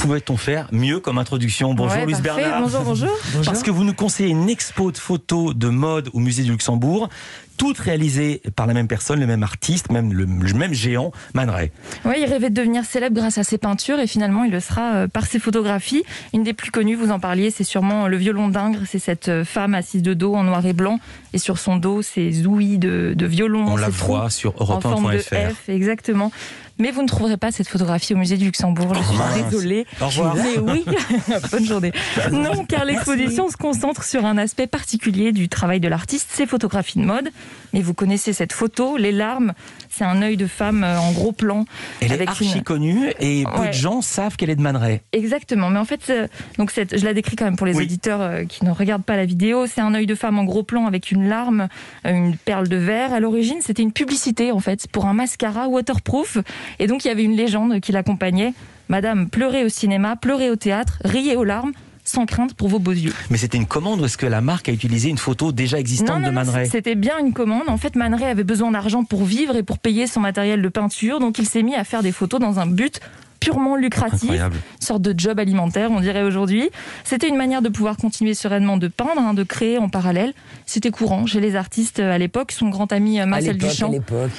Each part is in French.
pouvait-on faire mieux comme introduction? Bonjour Louise parfait. Bernard. Bonjour. Parce que vous nous conseillez une expo de photos de mode au musée du Luxembourg, toutes réalisées par la même personne, le même artiste, même le même géant, Man Ray. Oui, il rêvait de devenir célèbre grâce à ses peintures et finalement il le sera par ses photographies. Une des plus connues, vous en parliez, c'est sûrement le violon d'Ingres. C'est cette femme assise de dos en noir et blanc et sur son dos ces ouïes de violon. On la voit sur europe1.fr. Exactement. Mais vous ne trouverez pas cette photographie au musée du Luxembourg. Je suis désolée. Au revoir. Mais oui, bonne journée. Non, car l'exposition se concentre sur un aspect particulier du travail de l'artiste, ses photographies de mode. Mais vous connaissez cette photo, les larmes, c'est un œil de femme en gros plan. Elle est archi connue et peu de gens savent qu'elle est de Man Ray. Exactement, mais en fait, je la décris quand même pour les auditeurs qui ne regardent pas la vidéo. C'est un œil de femme en gros plan avec une larme, une perle de verre. À l'origine, c'était une publicité en fait pour un mascara waterproof. Et donc, il y avait une légende qui l'accompagnait. Madame, pleurez au cinéma, pleurez au théâtre, riez aux larmes, sans crainte pour vos beaux yeux. Mais c'était une commande ou est-ce que la marque a utilisé une photo déjà existante de Man Ray? C'était bien une commande. En fait, Man Ray avait besoin d'argent pour vivre et pour payer son matériel de peinture. Donc, il s'est mis à faire des photos dans un but purement lucratif, incroyable. Une sorte de job alimentaire, on dirait aujourd'hui. C'était une manière de pouvoir continuer sereinement de peindre, de créer en parallèle. C'était courant chez les artistes à l'époque. Son grand ami Marcel Duchamp. À l'époque.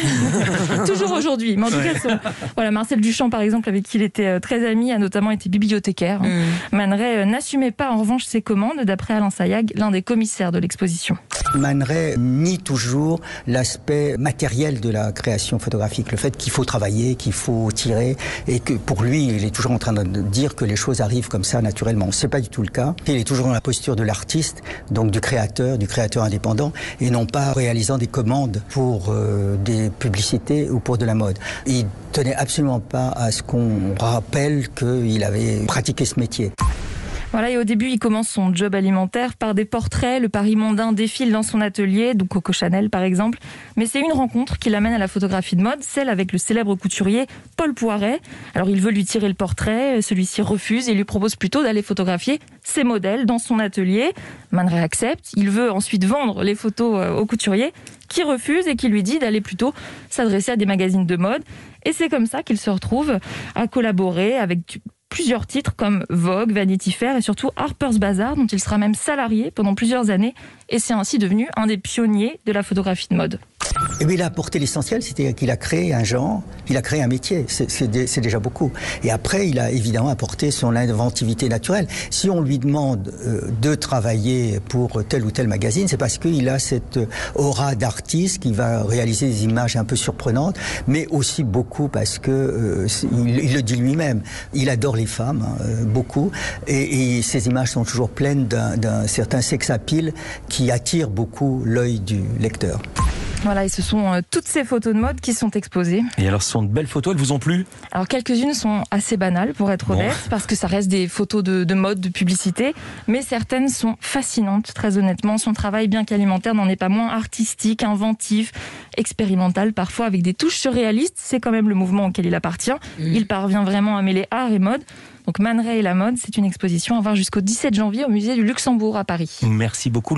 Toujours aujourd'hui. Mais en tout cas, Marcel Duchamp, par exemple, avec qui il était très ami, a notamment été bibliothécaire. Man Ray n'assumait pas, en revanche, ses commandes, d'après Alain Sayag, l'un des commissaires de l'exposition. Man Ray nie toujours l'aspect matériel de la création photographique, le fait qu'il faut travailler, qu'il faut tirer, et que pour lui, il est toujours en train de dire que les choses arrivent comme ça naturellement. C'est pas du tout le cas. Il est toujours dans la posture de l'artiste, donc du créateur indépendant, et non pas réalisant des commandes pour des publicités ou pour de la mode. Il tenait absolument pas à ce qu'on rappelle qu'il avait pratiqué ce métier. Voilà, et au début, il commence son job alimentaire par des portraits. Le Paris mondain défile dans son atelier, donc Coco Chanel par exemple. Mais c'est une rencontre qui l'amène à la photographie de mode, celle avec le célèbre couturier Paul Poiret. Alors il veut lui tirer le portrait, celui-ci refuse et lui propose plutôt d'aller photographier ses modèles dans son atelier. Man Ray accepte. Il veut ensuite vendre les photos au couturier qui refuse et qui lui dit d'aller plutôt s'adresser à des magazines de mode. Et c'est comme ça qu'il se retrouve à collaborer avec plusieurs titres comme Vogue, Vanity Fair et surtout Harper's Bazaar, dont il sera même salarié pendant plusieurs années. Et c'est ainsi devenu un des pionniers de la photographie de mode. Et bien, il a apporté l'essentiel, c'est-à-dire qu'il a créé un genre, il a créé un métier, c'est déjà beaucoup. Et après, il a évidemment apporté son inventivité naturelle. Si on lui demande de travailler pour tel ou tel magazine, c'est parce qu'il a cette aura d'artiste qui va réaliser des images un peu surprenantes, mais aussi beaucoup parce que il le dit lui-même, il adore les femmes, beaucoup, et ces images sont toujours pleines d'un certain sex appeal qui attire beaucoup l'œil du lecteur. Voilà, et ce sont toutes ces photos de mode qui sont exposées. Et alors, ce sont de belles photos, elles vous ont plu? Alors, quelques-unes sont assez banales, pour être honnête, parce que ça reste des photos de mode, de publicité, mais certaines sont fascinantes, très honnêtement. Son travail, bien qu'alimentaire, n'en est pas moins artistique, inventif, expérimental, parfois avec des touches surréalistes. C'est quand même le mouvement auquel il appartient. Il parvient vraiment à mêler art et mode. Donc, Man Ray et la mode, c'est une exposition à voir jusqu'au 17 janvier au musée du Luxembourg à Paris. Merci beaucoup.